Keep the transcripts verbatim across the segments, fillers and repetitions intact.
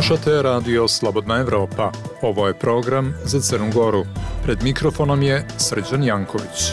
Slušate Radio Slobodna Evropa. Ovo je program za Crnu Goru. Pred mikrofonom je Srđan Janković.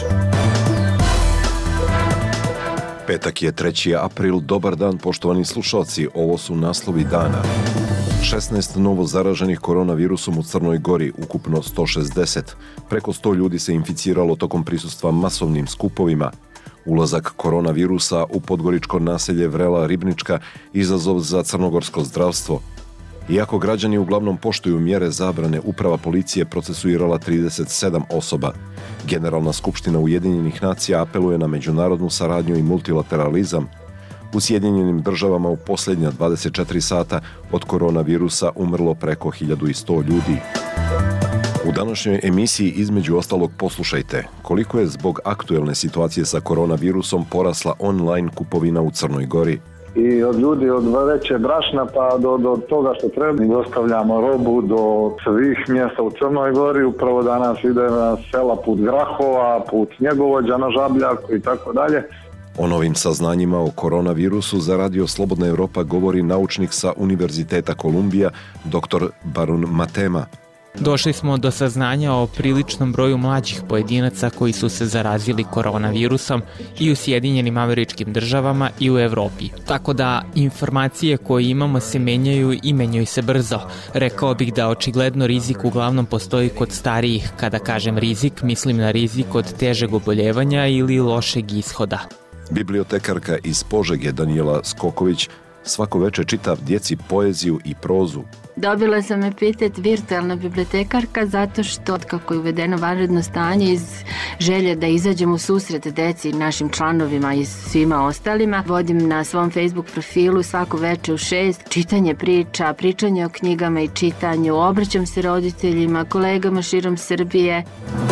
Petak je treći april. Dobar dan, poštovani slušalci. Ovo su naslovi dana. šesnaest novo zaraženih koronavirusom u Crnoj Gori, ukupno sto šezdeset. Preko sto ljudi se inficiralo tokom prisustva masovnim skupovima. Ulazak koronavirusa u podgoričko naselje Vrela Ribnička izazov za crnogorsko zdravstvo. Iako građani uglavnom poštuju mjere zabrane, uprava policije procesuirala trideset sedam osoba. Generalna skupština Ujedinjenih nacija apeluje na međunarodnu saradnju i multilateralizam. U Sjedinjenim državama u posljednja dvadeset četiri sata od koronavirusa umrlo preko hiljadu sto ljudi. U današnjoj emisiji između ostalog poslušajte koliko je zbog aktuelne situacije sa koronavirusom porasla online kupovina u Crnoj Gori. I od ljudi od veće brašna pa do, do toga što treba. Dostavljamo robu do svih mjesta u Crnoj Gori. Upravo danas ide na sela put Grahova, put Njegovođa na Žabljaku i tako dalje. O novim saznanjima o koronavirusu za Radio Slobodna Evropa govori naučnik sa Univerziteta Kolumbija, doktor Barun Matema. Došli smo do saznanja o priličnom broju mlađih pojedinaca koji su se zarazili koronavirusom i u Sjedinjenim Američkim Državama i u Evropi. Tako da informacije koje imamo se menjaju i menjaju se brzo. Rekao bih da očigledno rizik uglavnom postoji kod starijih. Kada kažem rizik, mislim na rizik od težeg oboljevanja ili lošeg ishoda. Bibliotekarka iz Požege Danijela Skoković svako veče čita djeci poeziju i prozu. Dobila sam epitet virtualna bibliotekarka zato što kako je uvedeno vanredno stanje iz želje da izađem u susret deci, našim članovima i svima ostalima. Vodim na svom Facebook profilu svako veče u šest čitanje priča, pričanje o knjigama i čitanju, obraćam se roditeljima, kolegama širom Srbije.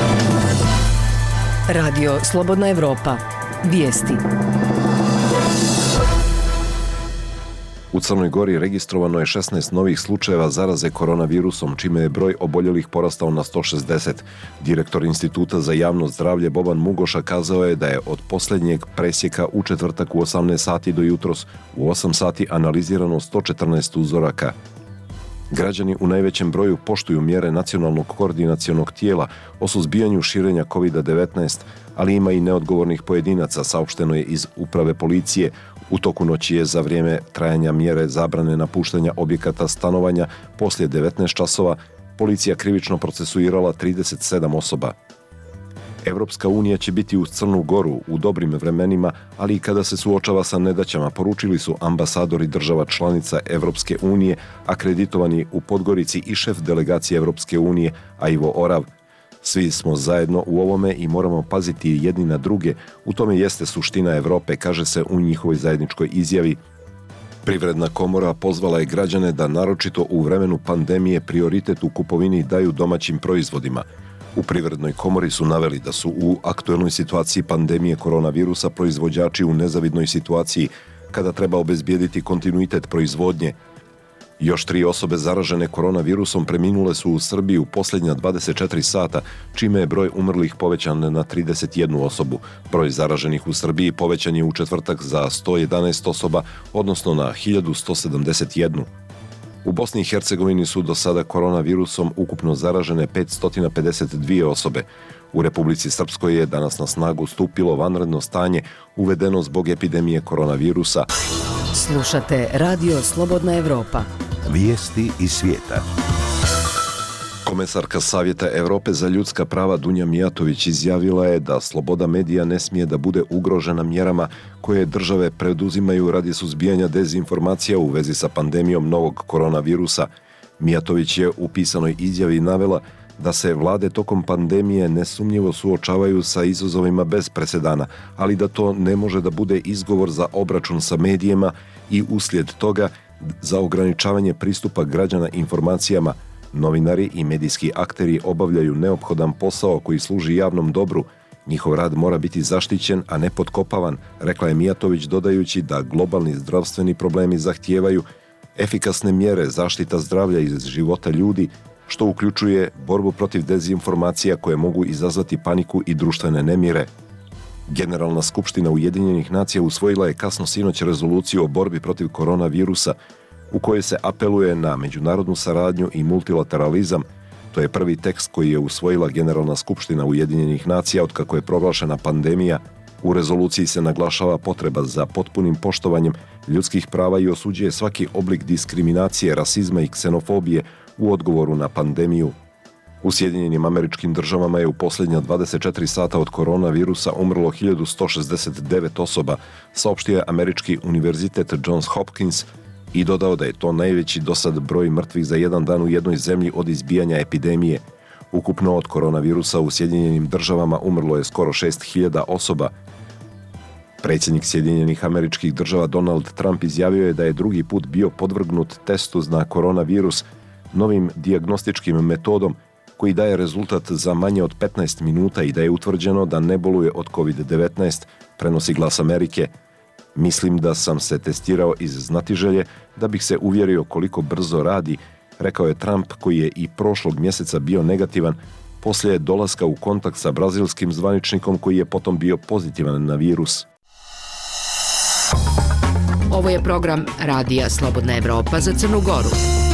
Radio Slobodna Evropa. Vijesti. U Crnoj Gori registrovano je šesnaest novih slučajeva zaraze koronavirusom, čime je broj oboljelih porastao na sto šezdeset. Direktor Instituta za javno zdravlje Boban Mugoša kazao je da je od posljednjeg presjeka u četvrtak u osamnaest sati do jutros u osam sati analizirano sto četrnaest uzoraka. Građani u najvećem broju poštuju mjere nacionalnog koordinacionog tijela o suzbijanju širenja kovid devetnaest, ali ima i neodgovornih pojedinaca, saopšteno je iz uprave policije. U toku noći je za vrijeme trajanja mjere zabrane napuštanja objekata stanovanja poslije devetnaest časova policija krivično procesuirala trideset sedam osoba. Evropska unija će biti uz Crnu Goru u dobrim vremenima, ali i kada se suočava sa nedaćama, poručili su ambasadori država članica Evropske unije, akreditovani u Podgorici i šef delegacije Evropske unije, Ivo Orav. Svi smo zajedno u ovome i moramo paziti jedni na druge. U tome jeste suština Evrope, kaže se u njihovoj zajedničkoj izjavi. Privredna komora pozvala je građane da naročito u vremenu pandemije prioritet u kupovini daju domaćim proizvodima. U Privrednoj komori su naveli da su u aktuelnoj situaciji pandemije koronavirusa proizvođači u nezavidnoj situaciji kada treba obezbijediti kontinuitet proizvodnje. Još tri osobe zaražene koronavirusom preminule su u Srbiji u posljednja dvadeset četiri sata, čime je broj umrlih povećan na trideset jednu osobu. Broj zaraženih u Srbiji povećan je u četvrtak za sto jedanaest osoba, odnosno na hiljadu sto sedamdeset jedan. U Bosni i Hercegovini su do sada koronavirusom ukupno zaražene petsto pedeset dvije osobe. U Republici Srpskoj je danas na snagu stupilo vanredno stanje uvedeno zbog epidemije koronavirusa. Slušate Radio Slobodna Evropa. Vijesti iz svijeta. Komesarka Savjeta Evrope za ljudska prava Dunja Mijatović izjavila je da sloboda medija ne smije da bude ugrožena mjerama koje države preduzimaju radi suzbijanja dezinformacija u vezi sa pandemijom novog koronavirusa. Mijatović je u pisanoj izjavi navela da se vlade tokom pandemije nesumnjivo suočavaju sa izazovima bez presedana, ali da to ne može da bude izgovor za obračun sa medijima i uslijed toga za ograničavanje pristupa građana informacijama. Novinari i medijski akteri obavljaju neophodan posao koji služi javnom dobru. Njihov rad mora biti zaštićen, a ne potkopavan, rekla je Mijatović dodajući da globalni zdravstveni problemi zahtijevaju efikasne mjere zaštita zdravlja i života ljudi, što uključuje borbu protiv dezinformacija koje mogu izazvati paniku i društvene nemire. Generalna skupština Ujedinjenih nacija usvojila je kasno sinoć rezoluciju o borbi protiv koronavirusa. u kojoj se apeluje na međunarodnu saradnju i multilateralizam. To je prvi tekst koji je usvojila Generalna skupština Ujedinjenih nacija otkako je proglašena pandemija. U rezoluciji se naglašava potreba za potpunim poštovanjem ljudskih prava i osuđuje svaki oblik diskriminacije, rasizma i ksenofobije u odgovoru na pandemiju. U Sjedinjenim Američkim Državama je u posljednja dvadeset četiri sata od koronavirusa umrlo hiljadu sto šezdeset devet osoba, saopštio je Američki univerzitet Johns Hopkins i dodao da je to najveći dosad broj mrtvih za jedan dan u jednoj zemlji od izbijanja epidemije. Ukupno od koronavirusa u Sjedinjenim Državama umrlo je skoro šest hiljada osoba. Predsjednik Sjedinjenih Američkih Država Donald Trump izjavio je da je drugi put bio podvrgnut testu na koronavirus novim dijagnostičkim metodom koji daje rezultat za manje od petnaest minuta i da je utvrđeno da ne boluje od kovid devetnaest, prenosi Glas Amerike. Mislim da sam se testirao iz znatiželje da bih se uvjerio koliko brzo radi, rekao je Trump koji je i prošlog mjeseca bio negativan poslije dolaska u kontakt sa brazilskim zvaničnikom koji je potom bio pozitivan na virus. Ovo je program Radija Slobodna Evropa za Crnu Goru.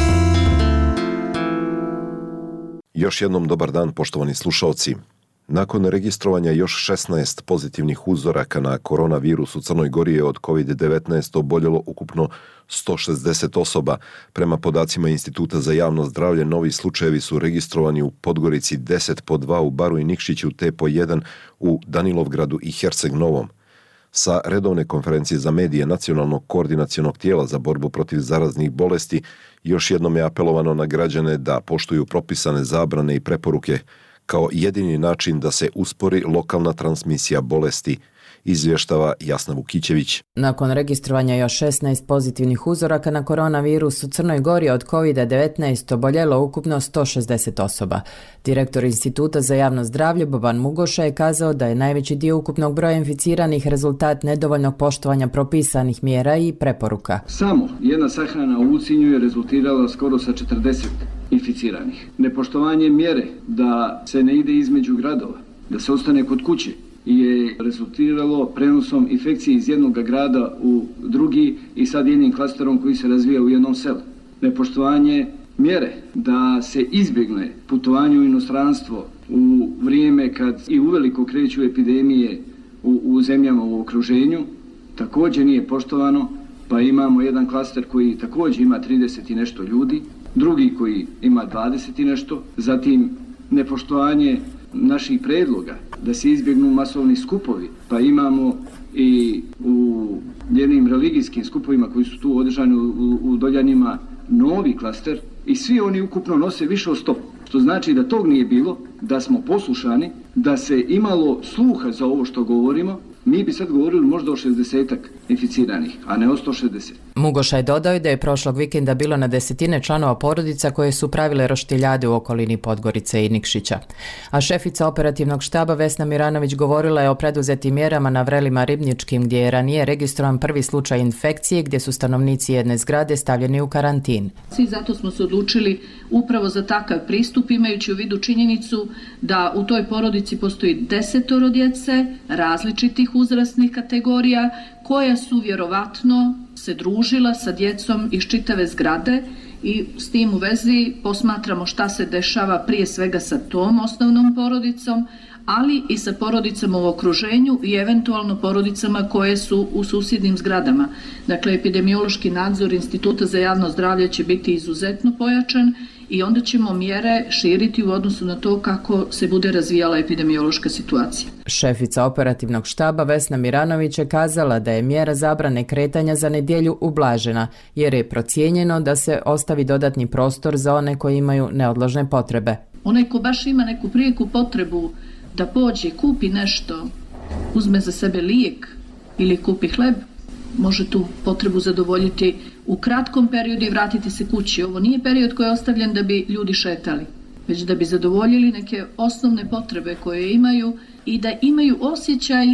Još jednom dobar dan, poštovani slušalci. Nakon registrovanja još šesnaest pozitivnih uzoraka na koronavirus u Crnoj Gori je od kovid devetnaest oboljelo ukupno sto šezdeset osoba. Prema podacima Instituta za javno zdravlje, novi slučajevi su registrovani u Podgorici deset po dva, u Baru i Nikšiću te po jedan u Danilovgradu i Herceg Novom. Sa redovne konferencije za medije Nacionalnog koordinacionog tijela za borbu protiv zaraznih bolesti još jednom je apelovano na građane da poštuju propisane zabrane i preporuke kao jedini način da se uspori lokalna transmisija bolesti, izvještava Jasna Vukićević. Nakon registrovanja još šesnaest pozitivnih uzoraka na koronavirus u Crnoj Gori od kovid devetnaest oboljelo ukupno sto šezdeset osoba. Direktor Instituta za javno zdravlje Boban Mugoša je kazao da je najveći dio ukupnog broja inficiranih rezultat nedovoljnog poštovanja propisanih mjera i preporuka. Samo jedna sahrana u Ucinju je rezultirala skoro sa četrdeset inficiranih. Nepoštovanje mjere da se ne ide između gradova, da se ostane kod kuće, je rezultiralo prenosom infekcije iz jednog grada u drugi i sad jednim klasterom koji se razvija u jednom selu. Nepoštovanje mjere da se izbjegne putovanje u inostranstvo u vrijeme kad i uveliko kreću epidemije u, u zemljama u okruženju također nije poštovano, pa imamo jedan klaster koji također ima trideset i nešto ljudi, drugi koji ima dvadeset i nešto, zatim nepoštovanje naših predloga da se izbjegnu masovni skupovi, pa imamo i u jednim religijskim skupovima koji su tu održani u, u Doljanima novi klaster i svi oni ukupno nose više od sto. Što znači da tog nije bilo, da smo poslušani, da se imalo sluha za ovo što govorimo, mi bi sad govorili možda o šezdesetak inficiranih, a ne o sto šezdeset. Mugoša je dodao da je prošlog vikenda bilo na desetine članova porodica koje su pravile roštiljade u okolini Podgorice i Nikšića. A šefica operativnog štaba Vesna Miranović govorila je o preduzetim mjerama na Vrelima Ribničkim gdje je ranije registrovan prvi slučaj infekcije gdje su stanovnici jedne zgrade stavljeni u karantin. Svi zato smo se odlučili upravo za takav pristup imajući u vidu činjenicu da u toj porodici postoji desetoro djece različitih uzrasnih kategorija koja su vjerovatno se družila sa djecom iz čitave zgrade i s tim u vezi posmatramo šta se dešava prije svega sa tom osnovnom porodicom, ali i sa porodicama u okruženju i eventualno porodicama koje su u susjednim zgradama. Dakle, epidemiološki nadzor Instituta za javno zdravlje će biti izuzetno pojačan i onda ćemo mjere širiti u odnosu na to kako se bude razvijala epidemiološka situacija. Šefica operativnog štaba Vesna Miranović je kazala da je mjera zabrane kretanja za nedjelju ublažena jer je procijenjeno da se ostavi dodatni prostor za one koji imaju neodložne potrebe. Onaj ko baš ima neku prijeku potrebu da pođe, kupi nešto, uzme za sebe lijek ili kupi hleb, može tu potrebu zadovoljiti u kratkom periodu i vratiti se kući. Ovo nije period koji je ostavljen da bi ljudi šetali, već da bi zadovoljili neke osnovne potrebe koje imaju i da imaju osjećaj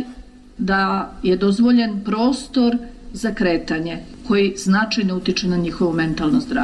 da je dozvoljen prostor za kretanje koji značajno utiče na njihovo mentalno zdravlje.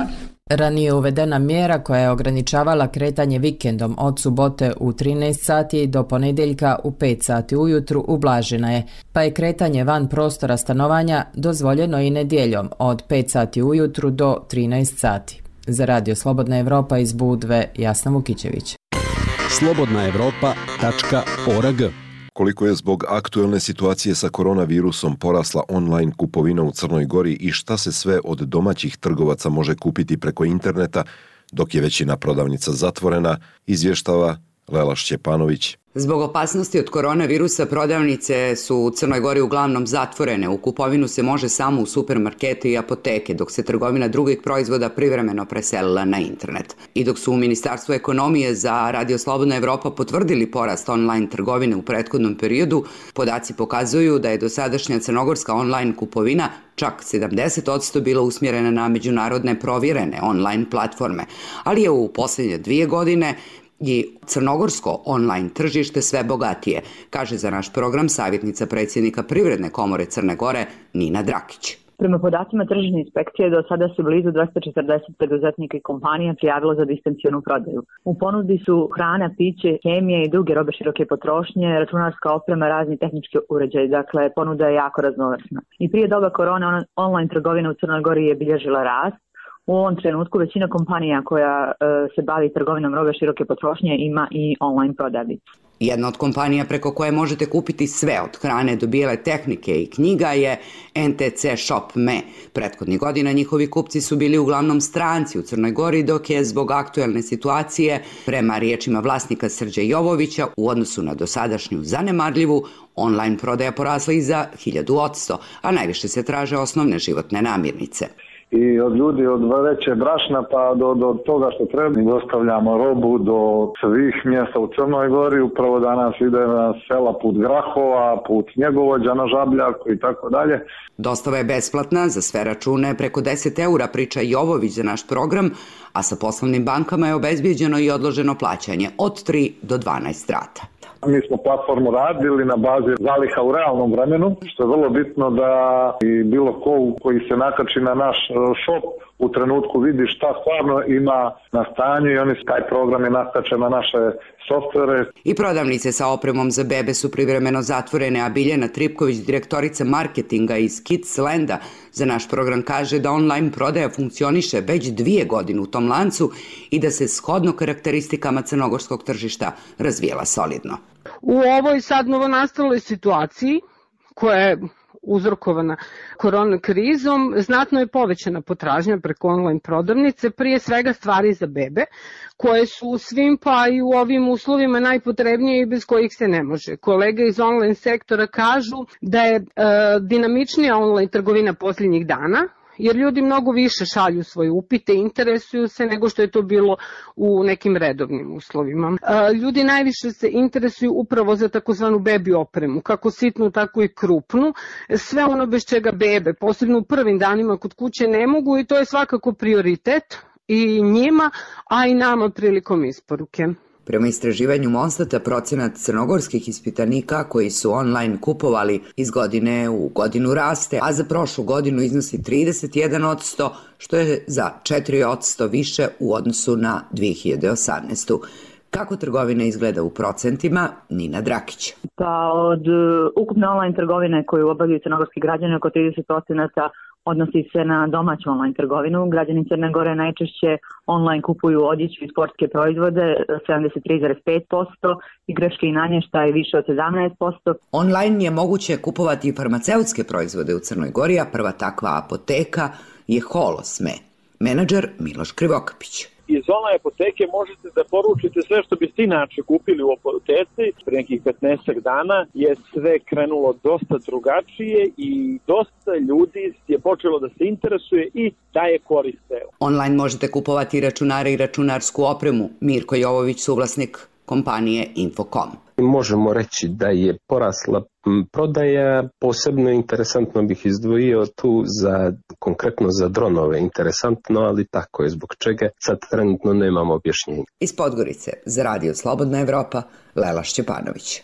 Ranije uvedena mjera koja je ograničavala kretanje vikendom od subote u trinaest sati do ponedeljka u pet sati ujutru ublažena je, pa je kretanje van prostora stanovanja dozvoljeno i nedjeljom od pet sati ujutru do trinaest sati. Za Radio Slobodna Evropa iz Budve, Jasna Vukićević. slobodna evropa tačka org. Koliko je zbog aktuelne situacije sa koronavirusom porasla online kupovina u Crnoj Gori i šta se sve od domaćih trgovaca može kupiti preko interneta, dok je većina prodavnica zatvorena, izvještava Lela Šćepanović. Zbog opasnosti od koronavirusa prodavnice su u Crnoj Gori uglavnom zatvorene. U kupovinu se može samo u supermarkete i apoteke, dok se trgovina drugih proizvoda privremeno preselila na internet. I dok su u Ministarstvu ekonomije za Radio Slobodna Evropa potvrdili porast online trgovine u prethodnom periodu, podaci pokazuju da je dosadašnja crnogorska online kupovina čak sedamdeset posto bila usmjerena na međunarodne provjerene online platforme, ali je u posljednje dvije godine i crnogorsko online tržište sve bogatije, kaže za naš program savjetnica predsjednika Privredne komore Crne Gore Nina Drakić. Prema podacima tržišne inspekcije, do sada su blizu dvesta četrdeset preduzetnika i kompanija prijavilo za distancionu prodaju. U ponudi su hrana, piće, hemija i druge robe široke potrošnje, računarska oprema, razni tehnički uređaji. Dakle, ponuda je jako raznovrsna. I prije doba korone online trgovina u Crnoj Gori je bilježila rast. U ovom trenutku većina kompanija koja e, se bavi trgovinom robe široke potrošnje ima i online prodavnicu. Jedna od kompanija preko koje možete kupiti sve od hrane do bijele tehnike i knjiga je en te ce Shop Me. Prethodnih godina njihovi kupci su bili uglavnom stranci u Crnoj Gori, dok je zbog aktuelne situacije, prema riječima vlasnika Srđa Jovovića, u odnosu na dosadašnju zanemarljivu, online prodaja porasla i za hiljadu odsto, a najviše se traže osnovne životne namirnice. I od ljudi od vreće brašna pa do, do toga što treba. Dostavljamo robu do svih mjesta u Crnoj Gori. Upravo danas ide na sela put Grahova, put Njegovođa na Žabljaku i tako dalje. Dostava je besplatna za sve račune preko deset eura, priča Jovović za naš program, a sa poslovnim bankama je obezbijeđeno i odloženo plaćanje od tri do dvanaest rata. Mi smo platformu radili na bazi zaliha u realnom vremenu, što je vrlo bitno da i bilo ko koji se nakači na naš shop u trenutku vidi šta stvarno ima na stanju i oni taj program je nakačen na naše softvere. I prodavnice sa opremom za bebe su privremeno zatvorene, a Biljana Tripković, direktorica marketinga iz Kidslanda, za naš program kaže da online prodaja funkcioniše već dvije godine u tom lancu i da se shodno karakteristikama crnogorskog tržišta razvijela solidno. U ovoj sad novonastaloj situaciji koja je uzrokovana korona krizom, znatno je povećana potražnja preko online prodavnice, prije svega stvari za bebe, koje su u svim pa i u ovim uslovima najpotrebnije i bez kojih se ne može. Kolege iz online sektora kažu da je e, dinamičnija online trgovina posljednjih dana, jer ljudi mnogo više šalju svoje upite, interesuju se nego što je to bilo u nekim redovnim uslovima. Ljudi najviše se interesuju upravo za takozvanu bebi opremu, kako sitnu, tako i krupnu. Sve ono bez čega bebe, posebno u prvim danima kod kuće, ne mogu i to je svakako prioritet i njima, a i nama prilikom isporuke. Prema istraživanju Monstata, procenat crnogorskih ispitanika koji su online kupovali iz godine u godinu raste, a za prošlu godinu iznosi trideset jedan posto, što je za četiri posto više u odnosu na dvije hiljade osamnaestu. Kako trgovina izgleda u procentima? Nina Drakić. Pa od ukupne online trgovine koju obavljaju crnogorski građani, oko trideset posto odnosi se na domaću online trgovinu. Građani Crne Gore najčešće online kupuju odjeću i sportske proizvode, sedamdeset tri zarez pet posto, i greške i namještaj više od sedamnaest posto. Online je moguće kupovati i farmaceutske proizvode u Crnoj Gori, a prva takva apoteka je Holosme. Menadžer Miloš Krivokapić. Iz online apoteke možete da poručite sve što biste inače kupili u apoteci. Pre nekih petnaest dana je sve krenulo dosta drugačije i dosta ljudi je počelo da se interesuje i da je koriste. Online možete kupovati računare i računarsku opremu. Mirko Jovović, suvlasnik kompanije Infocom. Možemo reći da je porasla prodaja, posebno interesantno bih izdvojio tu za, konkretno za dronove, interesantno, ali tako je, zbog čega sad trenutno nemamo objašnjenja. Iz Podgorice, za Radio Slobodna Evropa, Lela Šćepanović.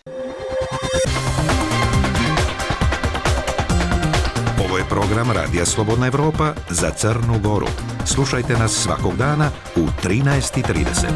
Ovo je program Radija Slobodna Evropa za Crnu Goru. Slušajte nas svakog dana u trinaest i trideset.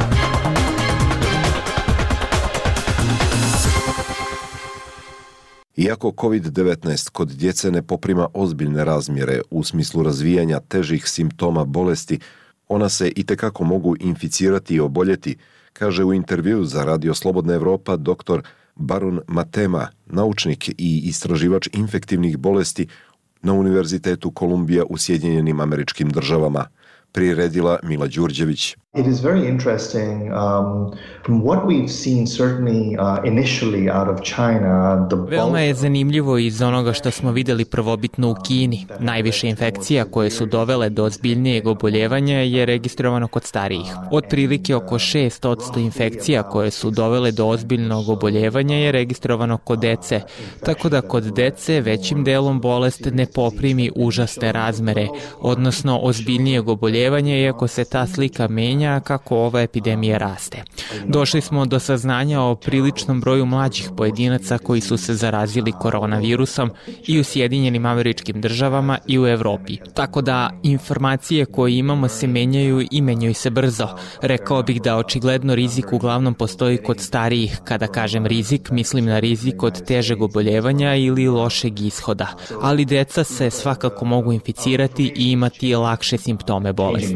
Iako kovid devetnaest kod djece ne poprima ozbiljne razmjere u smislu razvijanja težih simptoma bolesti, ona se itekako mogu inficirati i oboljeti, kaže u intervju za Radio Slobodna Evropa doktor Barun Matema, naučnik i istraživač infektivnih bolesti na Univerzitetu Kolumbija u Sjedinjenim Američkim Državama, priredila Mila Đurđević. It is very interesting um, from what we've seen certainly uh, initially out of China. The Veoma je zanimljivo iz onoga što smo videli prvobitno u Kini. Najviše infekcija koje su dovele do ozbiljnijeg oboljevanja je registrovano kod starijih. Otprilike oko šest posto infekcija koje su dovele do ozbiljnog oboljevanja je registrovano kod dece, tako da kod dece većim delom bolest ne poprimi užasne razmere, odnosno ozbiljnijeg oboljevanja, iako se ta slika menja kako ova epidemija raste. Došli smo do saznanja o priličnom broju mlađih pojedinaca koji su se zarazili koronavirusom i u Sjedinjenim Američkim Državama i u Evropi. Tako da informacije koje imamo se menjaju i menjaju se brzo. Rekao bih da očigledno rizik uglavnom postoji kod starijih. Kada kažem rizik, mislim na rizik od težeg oboljevanja ili lošeg ishoda. Ali deca se svakako mogu inficirati i imati lakše simptome bolesti.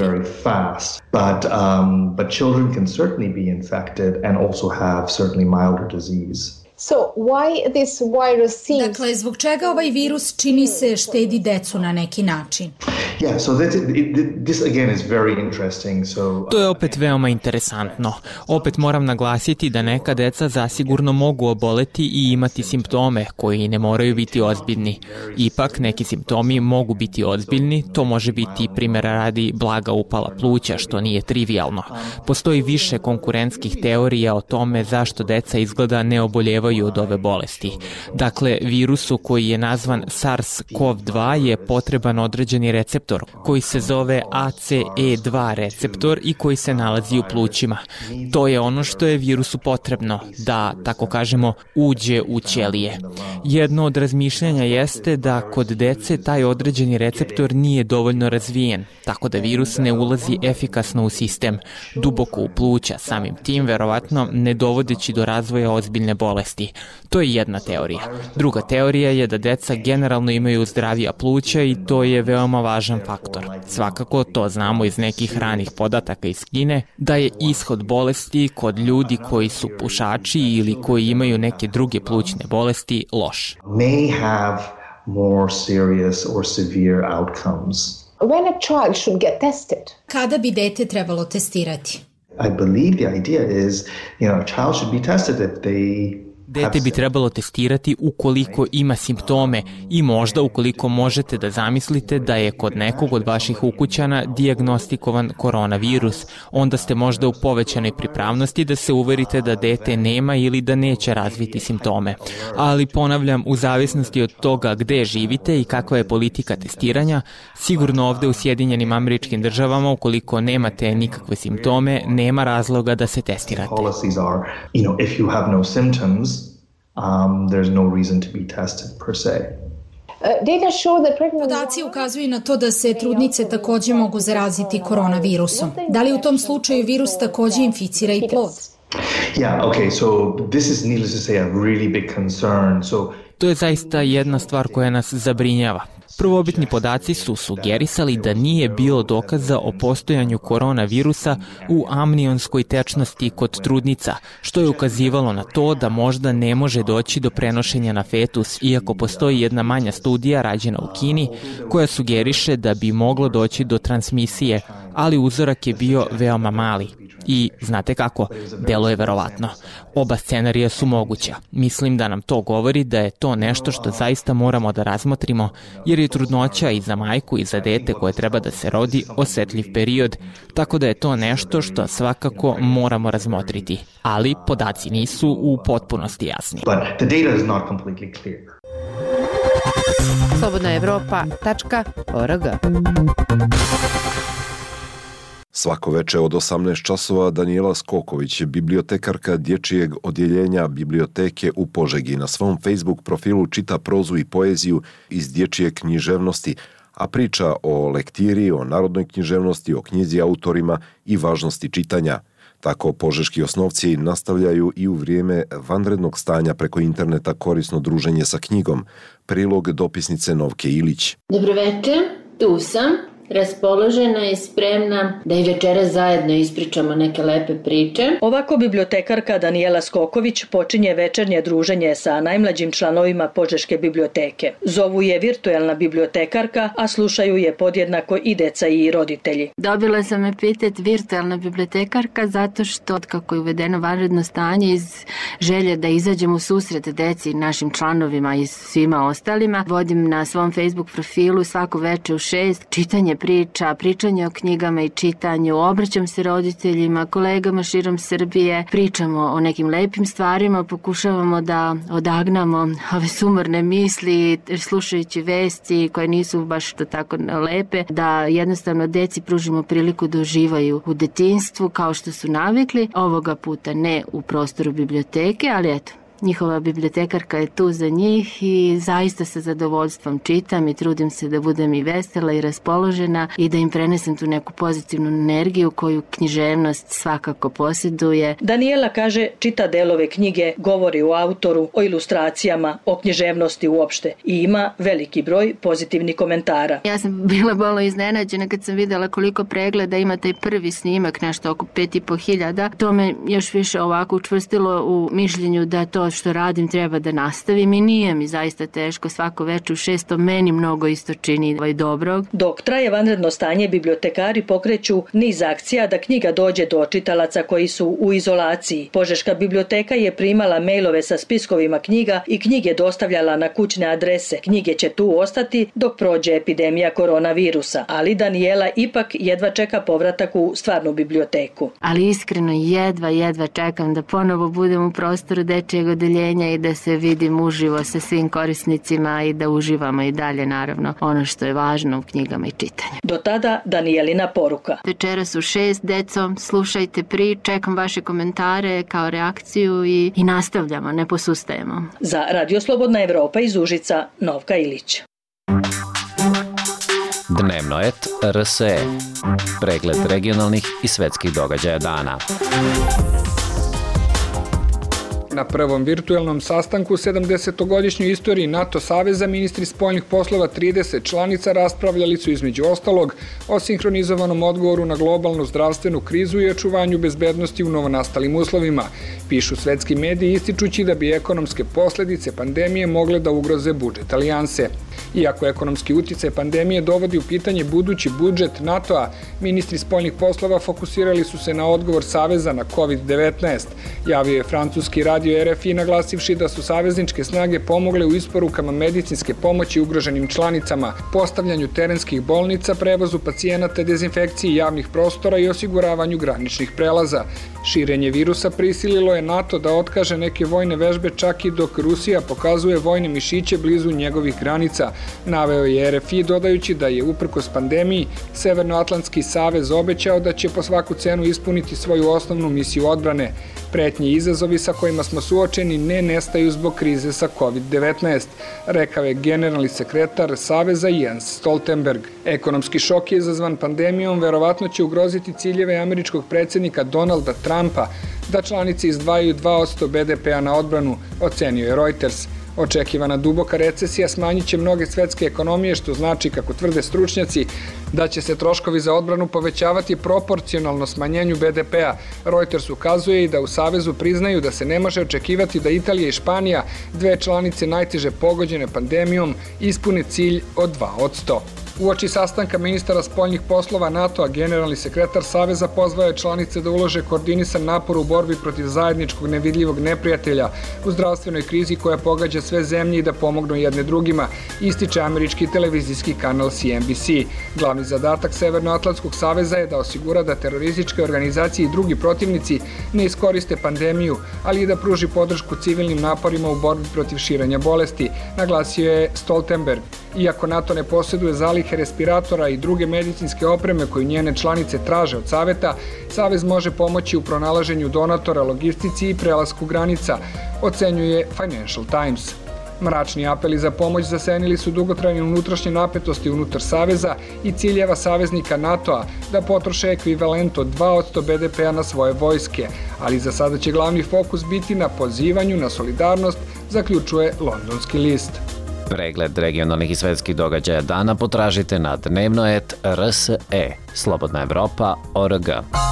But, um, but children can certainly be infected and also have certainly milder disease. So why this virus seems... Dakle, zbog čega ovaj virus čini se štedi decu na neki način? Yeah, so that, it, this again is very interesting. So, to je opet veoma interesantno. Opet moram naglasiti da neka deca zasigurno mogu oboleti i imati simptome koji ne moraju biti ozbiljni. Ipak, neki simptomi mogu biti ozbiljni, to može biti primjera radi blaga upala pluća, što nije trivialno. Postoji više konkurentskih teorija o tome zašto deca izgleda ne oboljevaju od ove bolesti. Dakle, virusu koji je nazvan SARS-CoV dva je potreban određeni recept koji se zove A C E dva receptor i koji se nalazi u plućima. To je ono što je virusu potrebno, da, tako kažemo, uđe u ćelije. Jedno od razmišljanja jeste da kod dece taj određeni receptor nije dovoljno razvijen, tako da virus ne ulazi efikasno u sistem, duboko u pluća, samim tim verovatno ne dovodeći do razvoja ozbiljne bolesti. To je jedna teorija. Druga teorija je da deca generalno imaju zdravija pluća i to je veoma važan faktor. Svakako to znamo iz nekih ranih podataka iz Kine, da je ishod bolesti kod ljudi koji su pušači ili koji imaju neke druge plućne bolesti loš. May have more serious or severe outcomes. When a child should get tested? Kada bi dete trebalo testirati? I believe the idea is, you know, a child should be tested if they Dete bi trebalo testirati ukoliko ima simptome i možda ukoliko možete da zamislite da je kod nekog od vaših ukućana dijagnostikovan koronavirus, onda ste možda u povećanoj pripravnosti da se uverite da dete nema ili da neće razviti simptome. Ali ponavljam, u zavisnosti od toga gde živite i kakva je politika testiranja, sigurno ovde u Sjedinjenim Američkim Državama, ukoliko nemate nikakve simptome, nema razloga da se testirate. Um, there's no reason to be tested per se. Podaci ukazuju na to da se trudnice takođe mogu zaraziti koronavirusom. Da li u tom slučaju virus takođe inficira i plod? Yeah, okay, so this is needless to say a really big concern. So to je zaista jedna stvar koja nas zabrinjava. Prvobitni podaci su sugerisali da nije bilo dokaza o postojanju koronavirusa u amnionskoj tečnosti kod trudnica, što je ukazivalo na to da možda ne može doći do prenošenja na fetus, iako postoji jedna manja studija rađena u Kini koja sugeriše da bi moglo doći do transmisije, ali uzorak je bio veoma mali. I znate kako, delo je verovatno. Oba scenarija su moguća. Mislim da nam to govori da je to nešto što zaista moramo da razmotrimo, jer je trudnoća i za majku i za dete koje treba da se rodi osetljiv period, tako da je to nešto što svakako moramo razmotriti. Ali podaci nisu u potpunosti jasni. But the data is not completely clear. slobodna evropa tačka org. Svako veče od osamnaest časova Danijela Skoković, bibliotekarka dječijeg odjeljenja biblioteke u Požegi, na svom Facebook profilu čita prozu i poeziju iz dječje književnosti, a priča o lektiri, o narodnoj književnosti, o knjizi autorima i važnosti čitanja. Tako požeški osnovci nastavljaju i u vrijeme vanrednog stanja preko interneta korisno druženje sa knjigom. Prilog dopisnice Novke Ilić. Dobro večer, tu sam. Raspoložena i spremna da i večeras zajedno ispričamo neke lepe priče. Ovako bibliotekarka Danijela Skoković počinje večernje druženje sa najmlađim članovima Požeške biblioteke. Zovu je virtuelna bibliotekarka, a slušaju je podjednako i deca i roditelji. Dobila sam epitet virtuelna bibliotekarka zato što od kako je uvedeno vanredno stanje iz želje da izađem u susret deci, našim članovima i svima ostalima, vodim na svom Facebook profilu svako veče u šest čitanje priča, pričanje o knjigama i čitanju, obraćam se roditeljima, kolegama širom Srbije, pričamo o nekim lepim stvarima, pokušavamo da odagnamo ove sumorne misli, slušajući vesti koje nisu baš to tako lepe, da jednostavno deci pružimo priliku da uživaju u detinjstvu kao što su navikli, ovoga puta ne u prostoru biblioteke, ali eto, njihova bibliotekarka je tu za njih i zaista sa zadovoljstvom čitam i trudim se da budem i vesela i raspoložena i da im prenesem tu neku pozitivnu energiju koju književnost svakako posjeduje. Danijela kaže čita delove knjige, govori o autoru, o ilustracijama, o književnosti uopšte i ima veliki broj pozitivnih komentara. Ja sam bila malo iznenađena kad sam videla koliko pregleda ima taj prvi snimak, nešto oko pet i po hiljada. To me još više ovako učvrstilo u mišljenju da to što radim treba da nastavim i nije mi zaista teško svako večer u šesto, meni mnogo isto čini ovaj dobrog. Dok traje vanredno stanje, bibliotekari pokreću niz akcija da knjiga dođe do čitalaca koji su u izolaciji. Požeška biblioteka je primala mejlove sa spiskovima knjiga i knjige dostavljala na kućne adrese. Knjige će tu ostati dok prođe epidemija koronavirusa, ali Danijela ipak jedva čeka povratak u stvarnu biblioteku. Ali iskreno jedva, jedva čekam da ponovo budem u prostoru dečijeg odeljenja i da se vidim uživo sa svim korisnicima i da uživamo i dalje naravno ono što je važno u knjigama i čitanju. Do tada Danijelina poruka. Večeras u šest, deco, slušajte priče, čekam vaše komentare kao reakciju i, i nastavljamo, ne posustajemo. Za Radio Slobodna Evropa iz Užica, Novka Ilić. Dnevno et R S E. Pregled regionalnih i svetskih događaja dana. Na prvom virtuelnom sastanku sedamdesetogodišnjoj istoriji NATO saveza ministri spoljnih poslova trideset članica raspravljali su između ostalog o sinhronizovanom odgovoru na globalnu zdravstvenu krizu i očuvanju bezbednosti u novonastalim uslovima, pišu svetski mediji ističući da bi ekonomske posledice pandemije mogle da ugroze budžet alijanse. Iako ekonomski uticaj pandemije dovodi u pitanje budući budžet NATO-a, ministri spoljnih poslova fokusirali su se na odgovor saveza na kovid devetnaest, javio je francuski radio R F I naglasivši da su savezničke snage pomogle u isporukama medicinske pomoći ugroženim članicama, postavljanju terenskih bolnica, prevozu pacijenata, dezinfekciji javnih prostora i osiguravanju graničnih prelaza. Širenje virusa prisililo je NATO da otkaže neke vojne vežbe čak i dok Rusija pokazuje vojne mišiće blizu njegovih granica, naveo je R F I dodajući da je uprkos pandemiji Severnoatlantski savez obećao da će po svaku cenu ispuniti svoju osnovnu misiju odbrane. Pretnje i izazovi sa kojima smo suočeni ne nestaju zbog krize sa kovid devetnaest, rekao je generalni sekretar Saveza Jens Stoltenberg. Ekonomski šok je izazvan pandemijom verovatno će ugroziti ciljeve američkog predsjednika Donalda Trumpa da članice izdvajaju dva posto B D P-a na odbranu, ocenio je Reuters. Očekivana duboka recesija smanjit će mnoge svetske ekonomije, što znači, kako tvrde stručnjaci, da će se troškovi za odbranu povećavati proporcionalno smanjenju B D P-a. Reuters ukazuje i da u Savezu priznaju da se ne može očekivati da Italija i Španija, dve članice najteže pogođene pandemijom, ispune cilj od dva posto. Uoči sastanka ministara spoljnih poslova NATO-a, generalni sekretar Saveza pozvao je članice da ulože koordinisan napor u borbi protiv zajedničkog nevidljivog neprijatelja u zdravstvenoj krizi koja pogađa sve zemlje i da pomognu jedne drugima, ističe američki televizijski kanal C N B C. Glavni zadatak Severnoatlantskog saveza je da osigura da terorističke organizacije i drugi protivnici ne iskoriste pandemiju, ali i da pruži podršku civilnim naporima u borbi protiv širenja bolesti, naglasio je Stoltenberg. Iako NATO ne posjeduje zalihe respiratora i druge medicinske opreme koju njene članice traže od Saveta, Savez može pomoći u pronalaženju donatora, logistici i prelasku granica, ocenjuje Financial Times. Mračni apeli za pomoć zasenili su dugotrajne unutrašnje napetosti unutar Saveza i ciljeva saveznika NATO-a da potroše ekvivalent od dva posto be de pe a na svoje vojske, ali za sada će glavni fokus biti na pozivanju na solidarnost, zaključuje londonski list. Pregled regionalnih i svetskih događaja dana potražite na dnevno et er es e, slobodna evropa tačka org.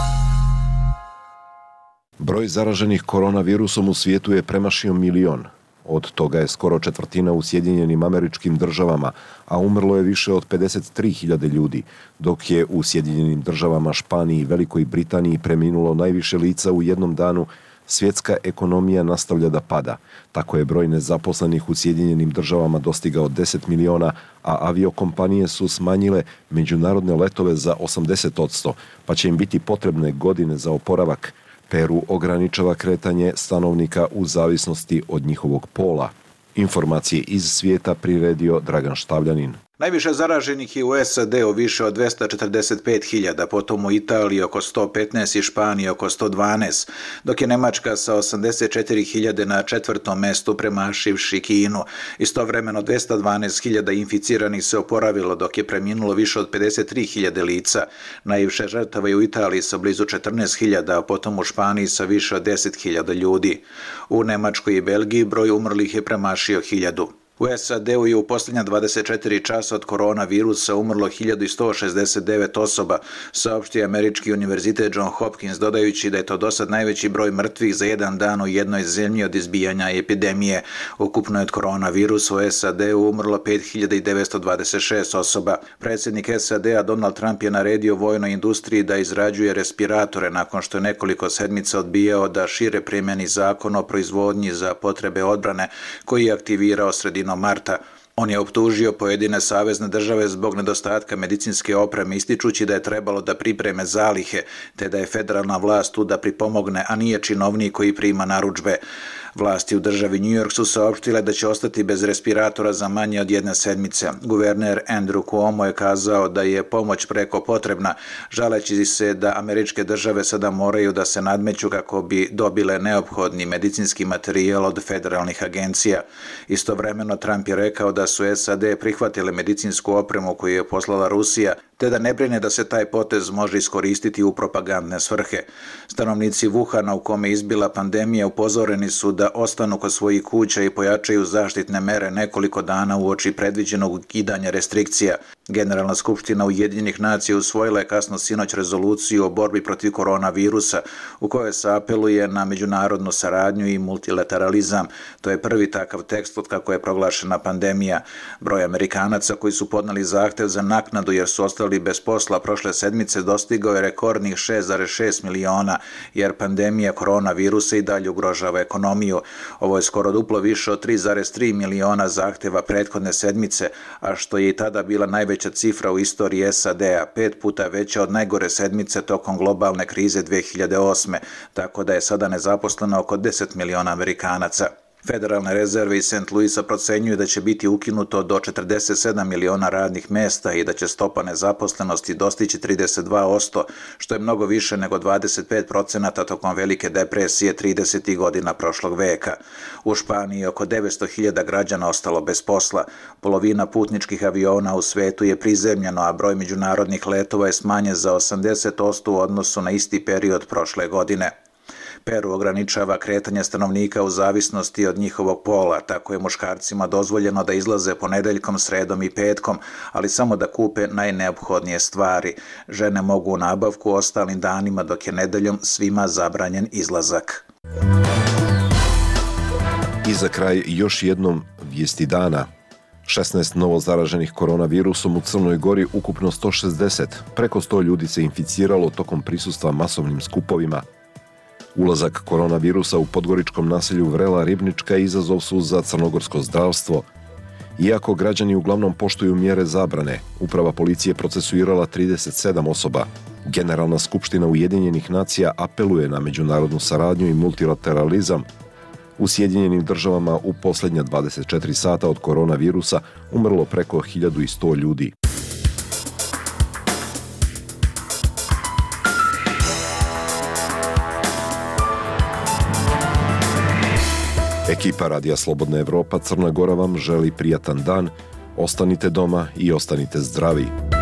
Broj zaraženih koronavirusom u svijetu je premašio milion. Od toga je skoro četvrtina u Sjedinjenim Američkim Državama, a umrlo je više od pedeset tri hiljade ljudi, dok je u Sjedinjenim Državama, Španiji i Velikoj Britaniji preminulo najviše lica u jednom danu. Svjetska ekonomija nastavlja da pada. Tako je broj nezaposlenih u Sjedinjenim Državama dostigao deset miliona, a aviokompanije su smanjile međunarodne letove za osamdeset posto, pa će im biti potrebne godine za oporavak. Peru ograničava kretanje stanovnika u zavisnosti od njihovog pola. Informacije iz svijeta priredio Dragan Štavljanin. Najviše zaraženih je u es a de u više od dvesta četrdeset pet hiljada, potom u Italiji oko sto petnaest i Španiji oko sto dvanaest, dok je Nemačka sa osamdeset četiri hiljade na četvrtom mestu premašivši Kinu. Istovremeno dvesta dvanaest hiljada inficiranih se oporavilo, dok je preminulo više od pedeset tri hiljade lica. Najviše žrtava je u Italiji sa blizu četrnaest hiljada, a potom u Španiji sa više od deset hiljada ljudi. U Nemačkoj i Belgiji broj umrlih je premašio hiljadu. U es a de-u je u posljednja dvadeset četiri časa od koronavirusa umrlo hiljadu sto šezdeset devet osoba, saopštio Američki univerzitet John Hopkins, dodajući da je to dosad najveći broj mrtvih za jedan dan u jednoj zemlji od izbijanja epidemije. Ukupno je od koronavirusa u es a de-u umrlo pet hiljada devetsto dvadeset šest osoba. Predsjednik es a de-a Donald Trump je naredio vojnoj industriji da izrađuje respiratore nakon što je nekoliko sedmica odbijao da šire primjeni zakon o proizvodnji za potrebe odbrane koji je aktivirao sredinom marta. On je optužio pojedine savezne države zbog nedostatka medicinske opreme, ističući da je trebalo da pripreme zalihe, te da je federalna vlast tu da pripomogne, a nije činovnik koji prima narudžbe. Vlasti u državi New York su saopštile da će ostati bez respiratora za manje od jedne sedmice. Guverner Andrew Cuomo je kazao da je pomoć preko potrebna, žaleći se da američke države sada moraju da se nadmeću kako bi dobile neophodni medicinski materijal od federalnih agencija. Istovremeno Trump je rekao da su es a de prihvatile medicinsku opremu koju je poslala Rusija, te da ne brine da se taj potez može iskoristiti u propagandne svrhe. Stanovnici Wuhana, u kome je izbila pandemija, upozoreni su da ostanu kod svojih kuća i pojačaju zaštitne mere nekoliko dana uoči predviđenog ukidanja restrikcija. Generalna skupština Ujedinjenih nacija usvojila je kasno sinoć rezoluciju o borbi protiv koronavirusa, u kojoj se apeluje na međunarodnu saradnju i multilateralizam. To je prvi takav tekst od kako je proglašena pandemija. Broj Amerikanaca koji su podneli zahtev za naknadu jer su ostali bez posla prošle sedmice dostigao je rekordnih šest zarez šest miliona, jer pandemija koronavirusa i dalje ugrožava ekonomiju. Ovo je skoro duplo više od tri zarez tri miliona zahteva prethodne sedmice, a što je i tada bila najveća cifra u istoriji es a de-a, pet puta veća od najgore sedmice tokom globalne krize dve hiljade osme, tako da je sada nezaposleno oko deset miliona Amerikanaca. Federalne rezerve iz Saint Louisa procenjuju da će biti ukinuto do četrdeset sedam miliona radnih mesta i da će stopa nezaposlenosti dostići trideset dva posto, što je mnogo više nego dvadeset pet procenata tokom velike depresije tridesetih godina prošlog veka. U Španiji oko devetsto hiljada građana ostalo bez posla. Polovina putničkih aviona u svetu je prizemljeno, a broj međunarodnih letova je smanjen za osamdeset posto u odnosu na isti period prošle godine. Peru ograničava kretanje stanovnika u zavisnosti od njihovog pola, tako je muškarcima dozvoljeno da izlaze ponedeljkom, sredom i petkom, ali samo da kupe najneophodnije stvari. Žene mogu u nabavku ostalim danima, dok je nedeljom svima zabranjen izlazak. I za kraj još jednom vijesti dana. šesnaest novo zaraženih koronavirusom u Crnoj Gori, ukupno sto šezdeset. Preko sto ljudi se inficiralo tokom prisustva masovnim skupovima. Ulazak koronavirusa u podgoričkom naselju Vrela Ribnička izazov su za crnogorsko zdravstvo. Iako građani uglavnom poštuju mjere zabrane, uprava policije procesuirala trideset sedam osoba. Generalna skupština Ujedinjenih nacija apeluje na međunarodnu saradnju i multilateralizam. U Sjedinjenim državama u posljednja dvadeset četiri sata od koronavirusa umrlo preko hiljadu sto ljudi. Ekipa Radija Slobodna Evropa Crna Gora vam želi prijatan dan, ostanite doma i ostanite zdravi.